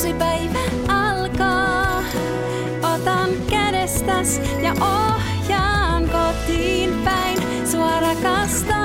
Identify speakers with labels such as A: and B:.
A: uusi päivä alkaa. Otan kädestäs ja ohjaan kotiin päin. Sua rakastan.